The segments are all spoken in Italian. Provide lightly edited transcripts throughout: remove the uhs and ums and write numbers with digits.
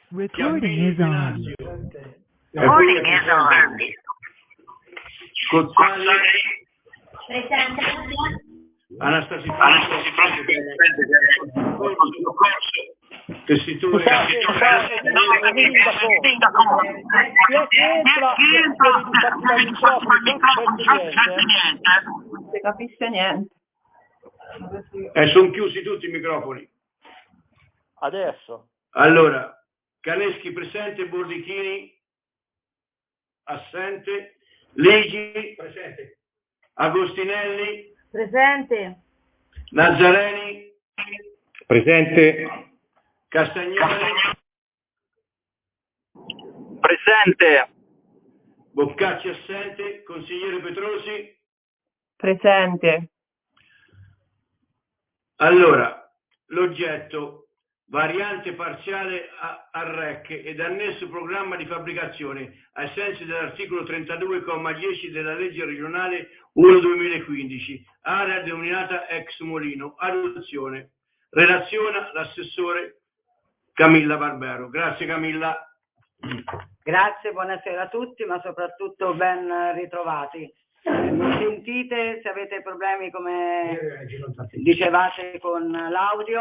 Recording is on. Recording is on. Scozzali, Presente. Anastasia tessitura Non si capisce niente. sono chiusi tutti i microfoni. Adesso. Allora, Caneschi presente, Bordichini assente, Ligi presente, Agostinelli Presente. Nazzareni Presente. Castagnoli Presente. Boccacci assente, consigliere Petrosi. Presente. Allora, l'oggetto variante parziale a REC ed annesso programma di fabbricazione ai sensi dell'articolo 32,10 della legge regionale 1/2015, area denominata ex Molino, adozione. Relaziona l'assessore Camilla Barbero. Grazie Camilla. Grazie, buonasera a tutti, ma soprattutto ben ritrovati. Mi sentite? Se avete problemi, come dicevate, con l'audio?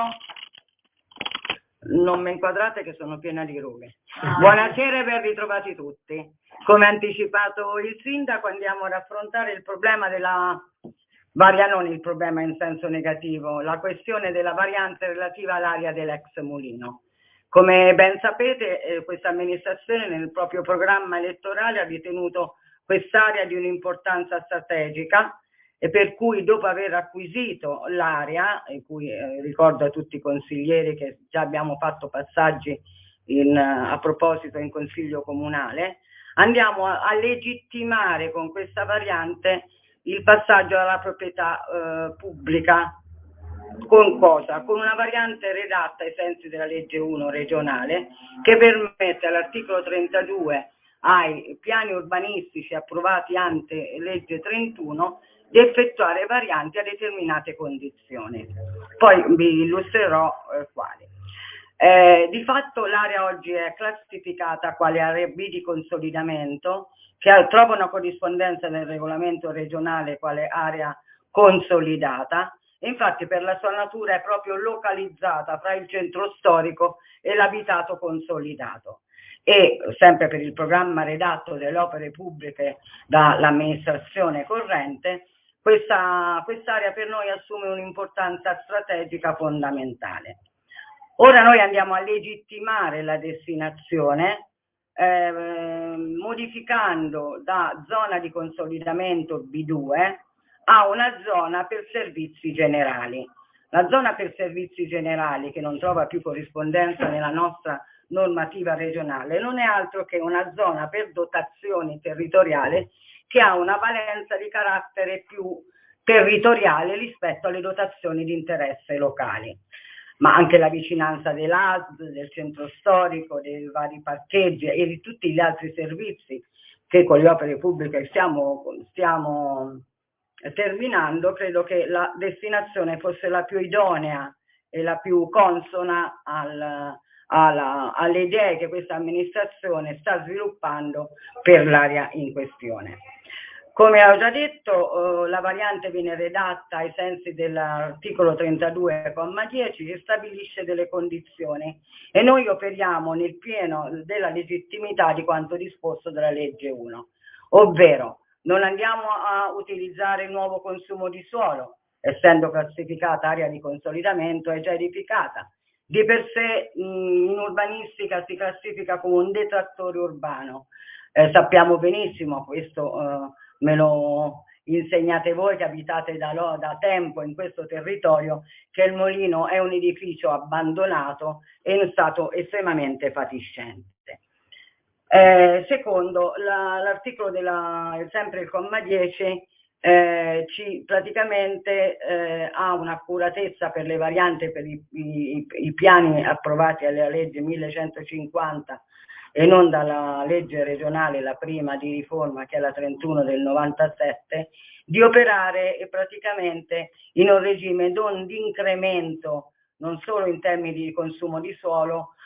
Non mi inquadrate che sono piena di rughe. Buonasera e ben ritrovati tutti. Come ha anticipato il sindaco, andiamo ad affrontare il problema della non il problema in senso negativo, la questione della variante relativa all'area dell'ex Mulino. Come ben sapete, questa amministrazione nel proprio programma elettorale ha ritenuto quest'area di un'importanza strategica e per cui, dopo aver acquisito l'area, in cui ricordo a tutti i consiglieri che già abbiamo fatto passaggi a proposito in Consiglio Comunale, andiamo a legittimare con questa variante il passaggio alla proprietà pubblica. Con cosa? Con una variante redatta ai sensi della legge 1 regionale che permette all'articolo 32 ai piani urbanistici approvati ante legge 31 di effettuare varianti a determinate condizioni. Poi vi illustrerò quali. Di fatto l'area oggi è classificata quale area B di consolidamento, che trova una corrispondenza nel regolamento regionale quale area consolidata. Infatti per la sua natura è proprio localizzata fra il centro storico e l'abitato consolidato. E sempre per il programma redatto delle opere pubbliche dall'amministrazione corrente, quest'area per noi assume un'importanza strategica fondamentale. Ora noi andiamo a legittimare la destinazione modificando da zona di consolidamento B2 a una zona per servizi generali. La zona per servizi generali, che non trova più corrispondenza nella nostra normativa regionale, non è altro che una zona per dotazioni territoriali che ha una valenza di carattere più territoriale rispetto alle dotazioni di interesse locali. Ma anche la vicinanza dell'ASD, del centro storico, dei vari parcheggi e di tutti gli altri servizi che con le opere pubbliche stiamo terminando, credo che la destinazione fosse la più idonea e la più consona alle idee che questa amministrazione sta sviluppando per l'area in questione. Come ho già detto, la variante viene redatta ai sensi dell'articolo 32,10 che stabilisce delle condizioni e noi operiamo nel pieno della legittimità di quanto disposto dalla legge 1, ovvero non andiamo a utilizzare nuovo consumo di suolo, essendo classificata area di consolidamento, è già edificata. Di per sé in urbanistica si classifica come un detrattore urbano. Sappiamo benissimo, questo me lo insegnate voi che abitate da tempo in questo territorio, che il Molino è un edificio abbandonato e in stato estremamente fatiscente. Secondo, l'articolo sempre il comma 10 praticamente ha un'accuratezza per le varianti per i piani approvati alla legge 1150 e non dalla legge regionale, la prima di riforma che è la 31 del 97, di operare praticamente in un regime non di incremento non solo in termini di consumo di suolo,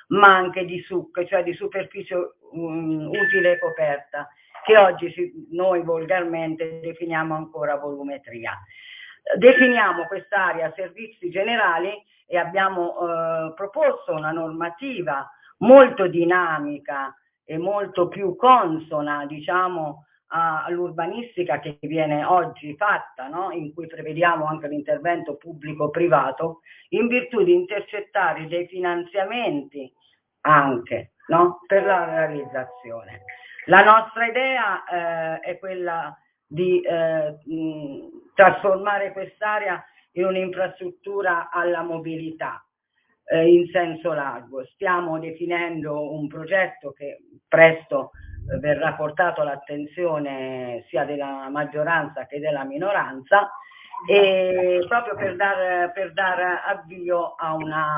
ma anche di SUC, cioè di superficie utile coperta, che oggi noi volgarmente definiamo ancora volumetria. Definiamo quest'area servizi generali e abbiamo proposto una normativa molto dinamica e molto più consona, diciamo, all'urbanistica che viene oggi fatta, no? In cui prevediamo anche l'intervento pubblico-privato, in virtù di intercettare dei finanziamenti anche, no? Per la realizzazione. La nostra idea è quella di trasformare quest'area in un'infrastruttura alla mobilità in senso largo. Stiamo definendo un progetto che presto verrà portato all'attenzione sia della maggioranza che della minoranza, e proprio per dar avvio a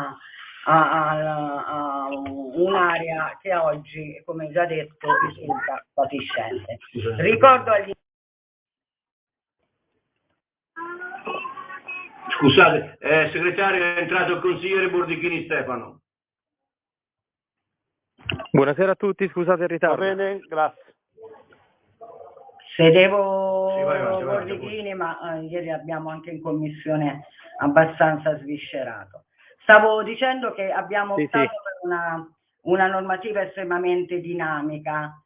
un'area che oggi, come già detto, risulta fatiscente. Ricordo agli Scusate, segretario, è entrato il consigliere Bordichini Stefano. Buonasera a tutti, scusate il ritardo. Va bene, grazie. Sedevo Sì, vai, Bordichini, ma ieri abbiamo anche in commissione abbastanza sviscerato. Stavo dicendo che abbiamo optato per una normativa estremamente dinamica,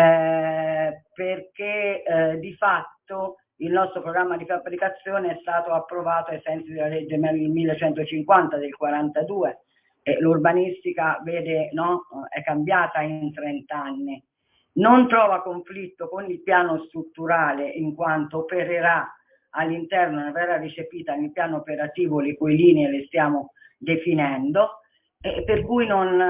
perché di fatto il nostro programma di fabbricazione è stato approvato ai sensi della legge 1150 del 42 e l'urbanistica vede, no, è cambiata in 30 anni. Non trova conflitto con il piano strutturale in quanto opererà all'interno, verrà recepita nel piano operativo le cui linee le stiamo definendo, e per cui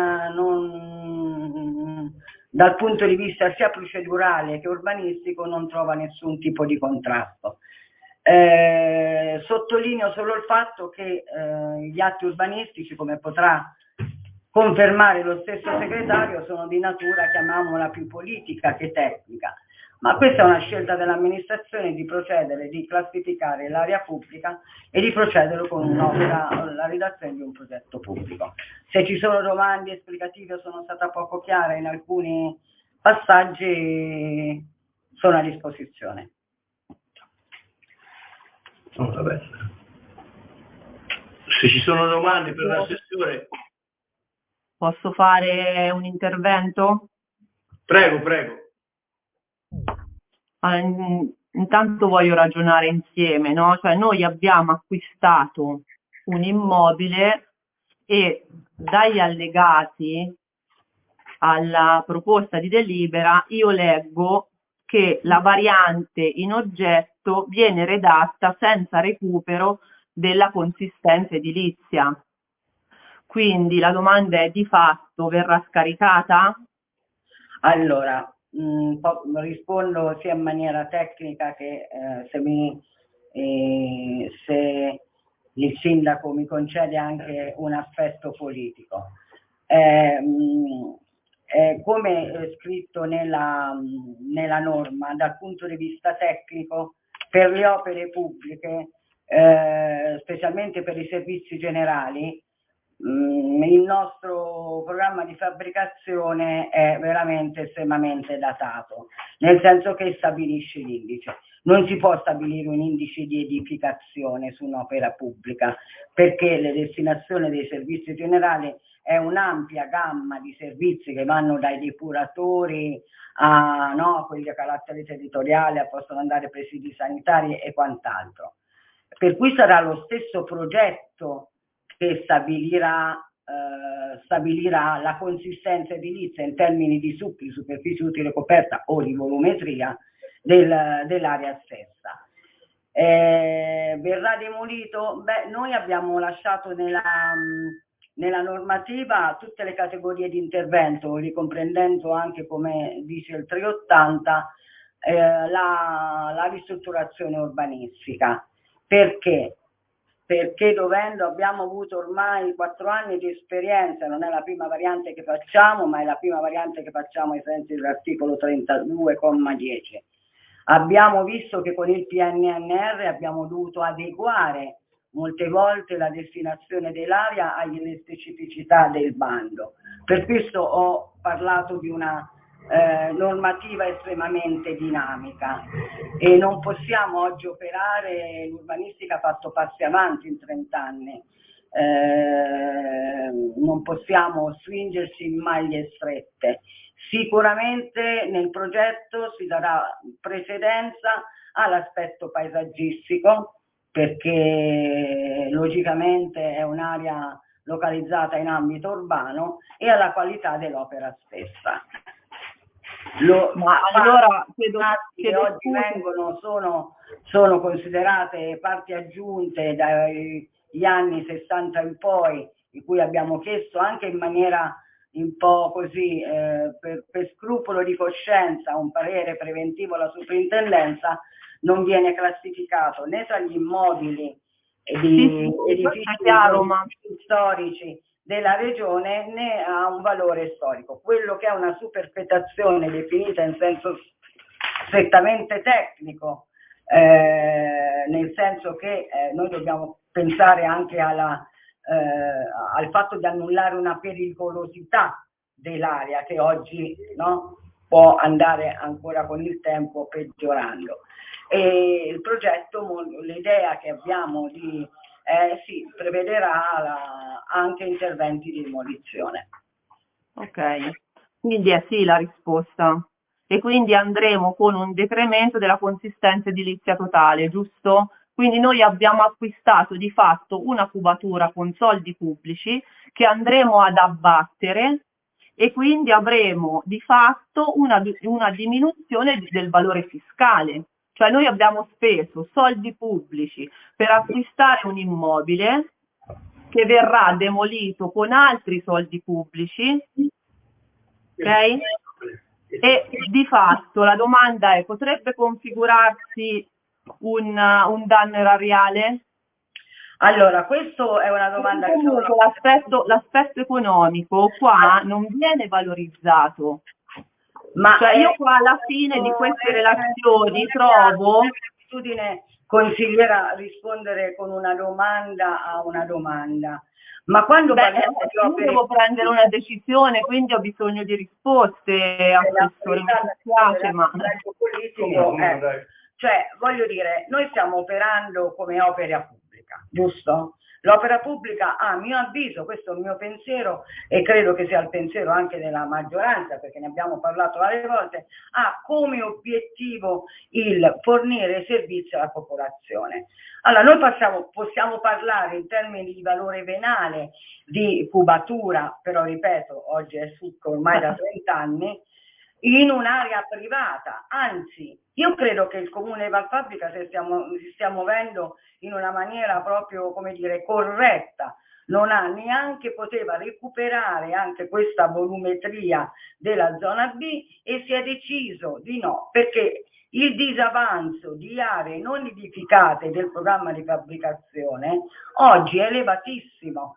dal punto di vista sia procedurale che urbanistico non trova nessun tipo di contrasto. Sottolineo solo il fatto che gli atti urbanistici, come potrà confermare lo stesso segretario, sono di natura, chiamiamola, più politica che tecnica, ma questa è una scelta dell'amministrazione di procedere, di classificare l'area pubblica e di procedere con la redazione di un progetto pubblico. Se ci sono domande esplicative o sono stata poco chiara in alcuni passaggi, sono a disposizione. Oh, vabbè. Se ci sono domande per l'assessore... Posso fare un intervento? Prego, prego. Intanto voglio ragionare insieme, no? Cioè noi abbiamo acquistato un immobile e dagli allegati alla proposta di delibera io leggo che la variante in oggetto viene redatta senza recupero della consistenza edilizia. Quindi la domanda è: di fatto verrà scaricata? Allora, rispondo sia in maniera tecnica che se il sindaco mi concede anche un aspetto politico. Come è scritto nella norma, dal punto di vista tecnico, per le opere pubbliche, specialmente per i servizi generali, il nostro programma di fabbricazione è veramente estremamente datato, nel senso che stabilisce l'indice. Non si può stabilire un indice di edificazione su un'opera pubblica, perché le destinazioni dei servizi generali è un'ampia gamma di servizi che vanno dai depuratori a quelli a carattere territoriale, possono andare presidi sanitari e quant'altro. Per cui sarà lo stesso progetto che stabilirà la consistenza edilizia in termini di SUC, di superficie utile coperta o di volumetria dell'area stessa. Verrà demolito? Beh, noi abbiamo lasciato nella normativa tutte le categorie di intervento, ricomprendendo anche, come dice il 380, la ristrutturazione urbanistica. Perché? Perché abbiamo avuto ormai 4 anni di esperienza, non è la prima variante che facciamo, ma è la prima variante che facciamo ai sensi dell'articolo 32,10. Abbiamo visto che con il PNRR abbiamo dovuto adeguare molte volte la destinazione dell'area alle specificità del bando, Per questo ho parlato di una normativa estremamente dinamica e non possiamo oggi operare, l'urbanistica ha fatto passi avanti in 30 anni, non possiamo stringerci in maglie strette. Sicuramente nel progetto si darà precedenza all'aspetto paesaggistico, perché logicamente è un'area localizzata in ambito urbano, e alla qualità dell'opera stessa. Ma allora che oggi vengono sono considerate parti aggiunte dagli anni 60 in poi, di cui abbiamo chiesto anche in maniera un po' così per scrupolo di coscienza un parere preventivo alla soprintendenza, non viene classificato né tra gli immobili di edifici storici della regione né ha un valore storico. Quello che è una superfetazione definita in senso strettamente tecnico, nel senso che noi dobbiamo pensare anche al fatto di annullare una pericolosità dell'area che oggi, no, può andare ancora con il tempo peggiorando. E il progetto, l'idea che abbiamo sì, prevederà anche interventi di demolizione. Ok, quindi è sì la risposta. E quindi andremo con un decremento della consistenza edilizia totale, giusto? Quindi noi abbiamo acquistato di fatto una cubatura con soldi pubblici che andremo ad abbattere e quindi avremo di fatto una diminuzione del valore fiscale. Cioè noi abbiamo speso soldi pubblici per acquistare un immobile che verrà demolito con altri soldi pubblici, ok? E di fatto la domanda è: potrebbe configurarsi un danno erariale? Allora, questo è una domanda che comunque l'aspetto economico qua non viene valorizzato. Ma cioè io qua alla fine di queste relazioni trovo l'abitudine consigliera rispondere con una domanda a una domanda. Ma quando parliamo di opere, devo prendere una decisione, quindi ho bisogno di risposte, assessore, mi dispiace, ma politico, cioè voglio dire, noi stiamo operando come opera pubblica, giusto? L'opera pubblica, a mio avviso, questo è il mio pensiero e credo che sia il pensiero anche della maggioranza, perché ne abbiamo parlato varie volte, ha come obiettivo il fornire servizi alla popolazione. Allora, noi possiamo parlare in termini di valore venale, di cubatura, però ripeto, oggi è succo ormai da 30 anni, in un'area privata, anzi io credo che il comune di Valfabbrica si stia muovendo in una maniera proprio, come dire, corretta, poteva recuperare anche questa volumetria della zona B e si è deciso di no, perché il disavanzo di aree non edificate del programma di fabbricazione oggi è elevatissimo.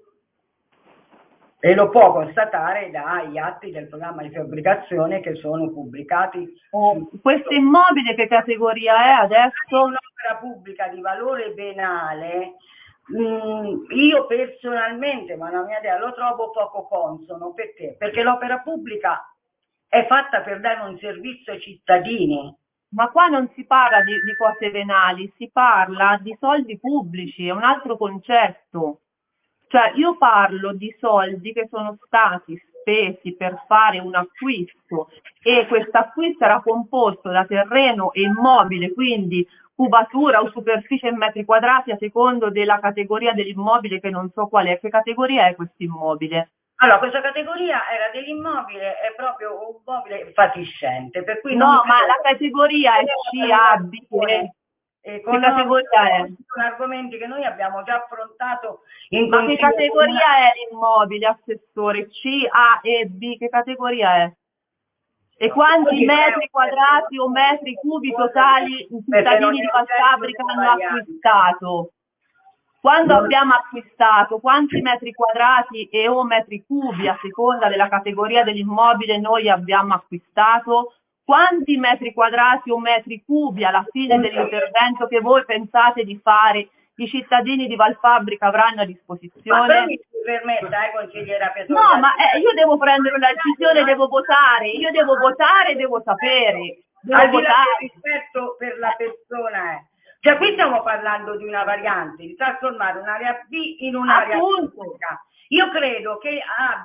E lo può constatare dagli atti del programma di fabbricazione che sono pubblicati. Questo immobile che categoria è adesso? Un'opera pubblica di valore venale, io personalmente, ma la mia idea, lo trovo poco consono. Perché? Perché l'opera pubblica è fatta per dare un servizio ai cittadini. Ma qua non si parla di cose venali, si parla di soldi pubblici, è un altro concetto. Cioè io parlo di soldi che sono stati spesi per fare un acquisto e questo acquisto era composto da terreno e immobile, quindi cubatura o superficie in metri quadrati a secondo della categoria dell'immobile, che non so qual è. Che categoria è questo immobile? Allora, questa categoria era dell'immobile, è proprio un immobile fatiscente, per cui no, ma la categoria è C, A, B, che categoria è? Sono argomenti che noi abbiamo già affrontato Ma che categoria è l'immobile, assessore? C, A e B, che categoria è? E quanti metri quadrati o metri cubi totali i cittadini di Valfabbrica hanno acquistato? Quando abbiamo acquistato, quanti metri quadrati e o metri cubi a seconda della categoria dell'immobile noi abbiamo acquistato? Quanti metri quadrati o metri cubi alla fine dell'intervento che voi pensate di fare i cittadini di Valfabbrica avranno a Ma disposizione. però mi si permetta, consigliera Petroni. No, ma io devo prendere una decisione, devo votare, io devo votare, devo sapere, devo al di là del votare. rispetto per la persona, cioè qui stiamo parlando di una variante, di trasformare un'area B in un'area Appunto. pubblica. Io credo che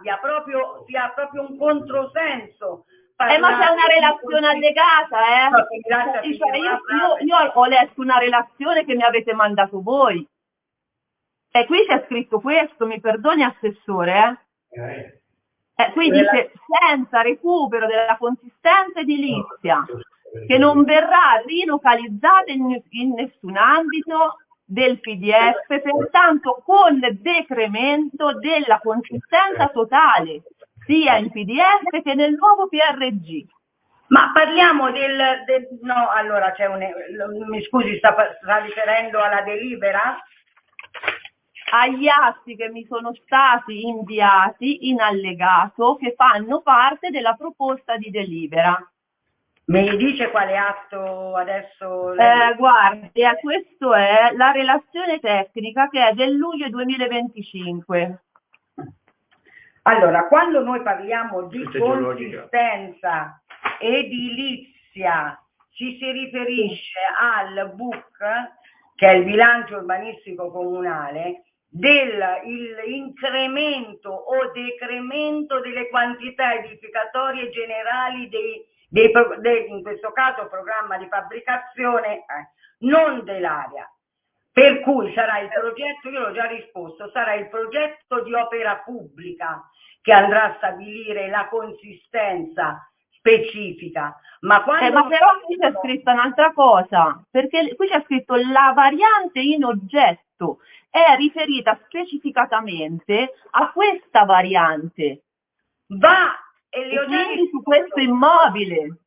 sia proprio un controsenso. Ma c'è una relazione allegata, No, se mi lascia Cioè, finire una frase. io ho letto una relazione che mi avete mandato voi. E qui c'è scritto questo, mi perdoni Assessore, qui dice senza recupero della consistenza edilizia, che non verrà rilocalizzata in nessun ambito del PDF, pertanto con decremento della consistenza totale, sia in PDF che nel nuovo PRG. Ma parliamo no, allora mi scusi, sta riferendo alla delibera? Agli atti che mi sono stati inviati in allegato che fanno parte della proposta di delibera. Mi dice quale atto adesso? Guardi, questo è la relazione tecnica che è del luglio 2025. Allora, quando noi parliamo di consistenza edilizia, ci si riferisce al BUC, che è il bilancio urbanistico comunale, dell'incremento o decremento delle quantità edificatorie generali in questo caso programma di fabbricazione, non dell'area. Per cui sarà il progetto, io l'ho già risposto, sarà il progetto di opera pubblica che andrà a stabilire la consistenza specifica. Ma quando però qui c'è scritta un'altra cosa, perché qui c'è scritto la variante in oggetto è riferita specificatamente a questa variante. e le ho già Quindi risposto. su questo immobile.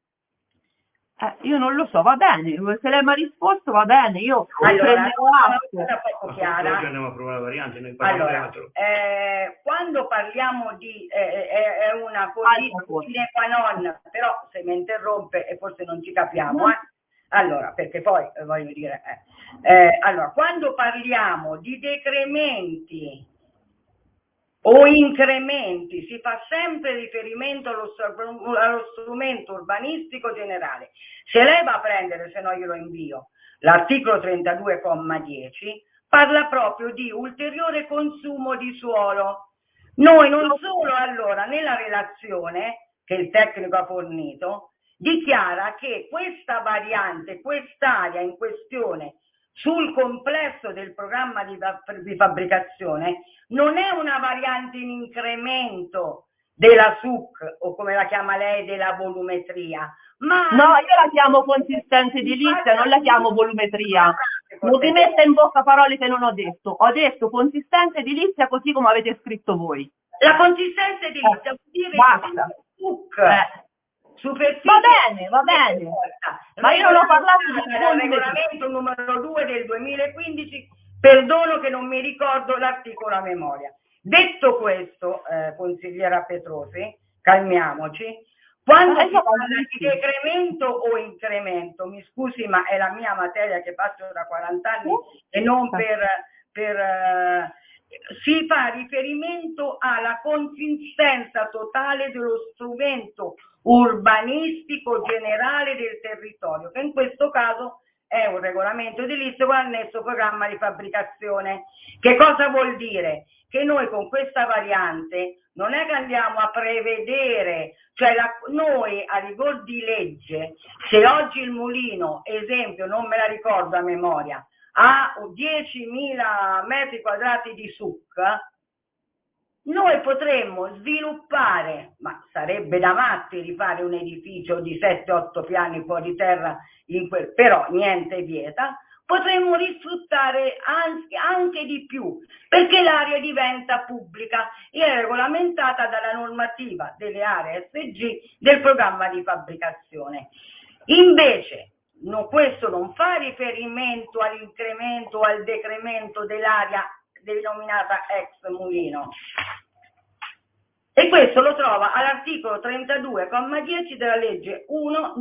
Io non lo so, va bene, se lei mi ha risposto va bene, io Allora, prenderò atto. una poco chiara. Oggi andiamo a provare la variante, noi parliamo di Allora, altro. quando parliamo di è una condizione qua non, però se mi interrompe e forse non ci capiamo, allora, perché poi voglio dire, allora, quando parliamo di decrementi o incrementi si fa sempre riferimento allo strumento urbanistico generale. Se lei va a prendere, se no io lo invio, l'articolo 32,10 parla proprio di ulteriore consumo di suolo. Noi non solo allora nella relazione che il tecnico ha fornito dichiara che questa variante, quest'area in questione sul complesso del programma di fabbricazione non è una variante in incremento della SUC o come la chiama lei della volumetria, ma no, io la chiamo consistenza edilizia, non la chiamo volumetria. Non mi metta in bocca parole che non ho detto consistenza edilizia così come avete scritto voi. La consistenza edilizia vuol dire basta. SUC. Va bene, ma io non ho parlato di regolamento numero 2 del 2015, perdono che non mi ricordo l'articolo a memoria. Detto questo, consigliera Petrosi, calmiamoci, quando si parla di decremento o incremento, mi scusi ma è la mia materia che faccio da 40 anni e non si fa riferimento alla consistenza totale dello strumento urbanistico generale del territorio, che in questo caso è un regolamento edilizio con annesso programma di fabbricazione. Che cosa vuol dire? Che noi con questa variante non è che andiamo a prevedere, cioè noi a rigor di legge, se oggi il mulino, esempio, non me la ricordo a memoria, ha 10.000 metri quadrati di SUC, noi potremmo sviluppare, ma sarebbe da matti rifare un edificio di 7-8 piani fuori terra, però niente vieta, potremmo risfruttare anche di più, perché l'area diventa pubblica e è regolamentata dalla normativa delle aree SG del programma di fabbricazione. Invece, questo non fa riferimento all'incremento o al decremento dell'area denominata ex mulino. E questo lo trova all'articolo 32,10 della legge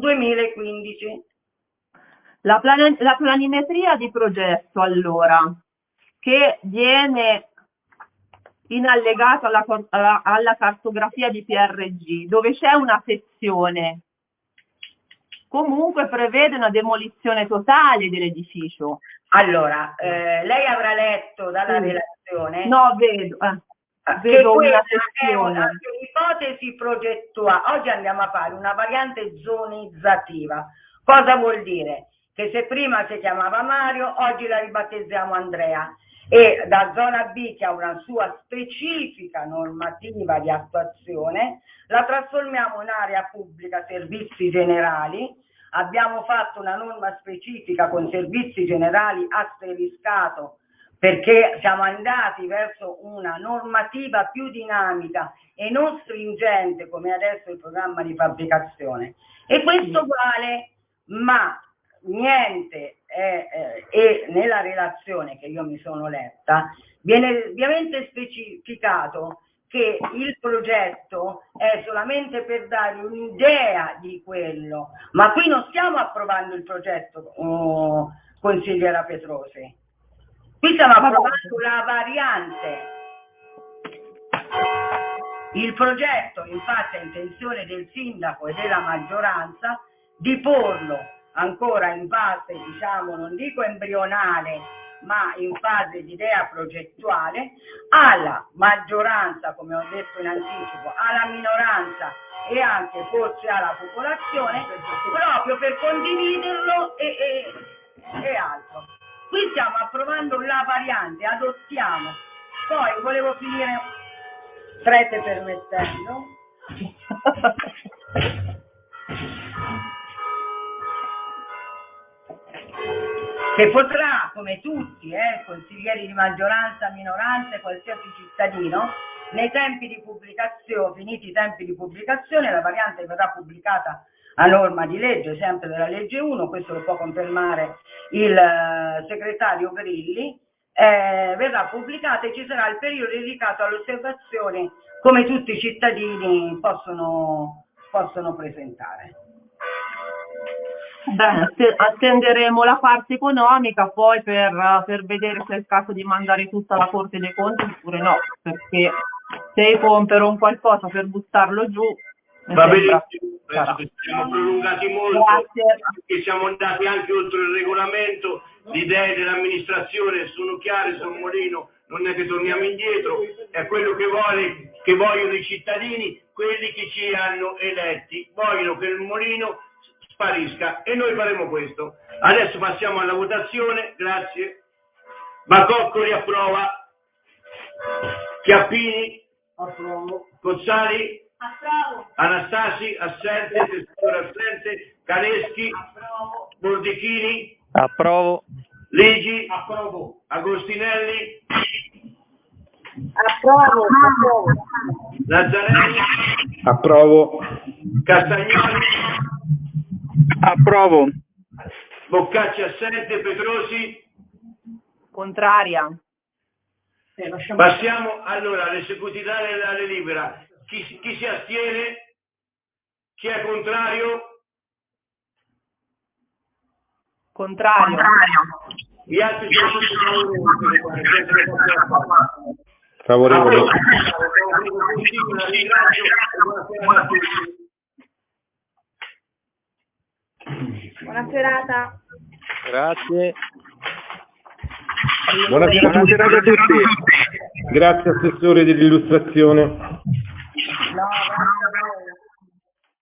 1/2015. La planimetria di progetto, allora, che viene in allegato alla cartografia di PRG, dove c'è una sezione, comunque prevede una demolizione totale dell'edificio. Allora, lei avrà letto dalla relazione. No, vedo una sezione. L'ipotesi progettuale. Oggi andiamo a fare una variante zonizzativa. Cosa vuol dire? Che se prima si chiamava Mario, oggi la ribattezziamo Andrea. E da zona B, che ha una sua specifica normativa di attuazione, la trasformiamo in area pubblica servizi generali. Abbiamo fatto una norma specifica con servizi generali asteriscato, perché siamo andati verso una normativa più dinamica e non stringente come adesso il programma di fabbricazione. E questo vale, ma niente, e nella relazione che io mi sono letta viene ovviamente specificato che il progetto è solamente per dare un'idea di quello, ma qui non stiamo approvando il progetto, consigliera Petrosi, qui stiamo approvando la variante. Il progetto infatti è intenzione del sindaco e della maggioranza di porlo ancora in fase, diciamo, non dico embrionale, ma in fase di idea progettuale, alla maggioranza, come ho detto in anticipo, alla minoranza e anche forse alla popolazione, proprio per condividerlo e altro. Qui stiamo approvando la variante, adottiamo. Poi volevo finire, strette permettendo, che potrà, come tutti, consiglieri di maggioranza, minoranza e qualsiasi cittadino, nei tempi di pubblicazione, finiti i tempi di pubblicazione, la variante verrà pubblicata a norma di legge, sempre della legge 1, questo lo può confermare il segretario Grilli, verrà pubblicata e ci sarà il periodo dedicato all'osservazione, come tutti i cittadini possono presentare. Bene, attenderemo la parte economica poi per vedere se è il caso di mandare tutta la Corte dei Conti oppure no, perché se compro un qualcosa per buttarlo giù, va benissimo, penso che siamo prolungati molto, che siamo andati anche oltre il regolamento, le idee dell'amministrazione sono chiare sul Molino, non è che torniamo indietro, è quello che vogliono i cittadini, quelli che ci hanno eletti, vogliono che il Molino sparisca e noi faremo questo. Adesso passiamo alla votazione, grazie. Bacoccoli approva, Chiappini approvo, Cozzari approvo, Anastasi assente, Tessitore assente, Caneschi approvo, Bordichini Approvo. Ligi approvo, Agostinelli Approvo. Lazzarelli Approvo. Castagnoli Approvo. Boccacci assente, Petrosi contraria. Passiamo allora all'esecutività della delibera. Chi si astiene? Chi è contrario? Contrario. Gli altri sono tutti Favorevole. Buona serata. Grazie. Buonasera a tutti. Grazie Assessore dell'illustrazione. No,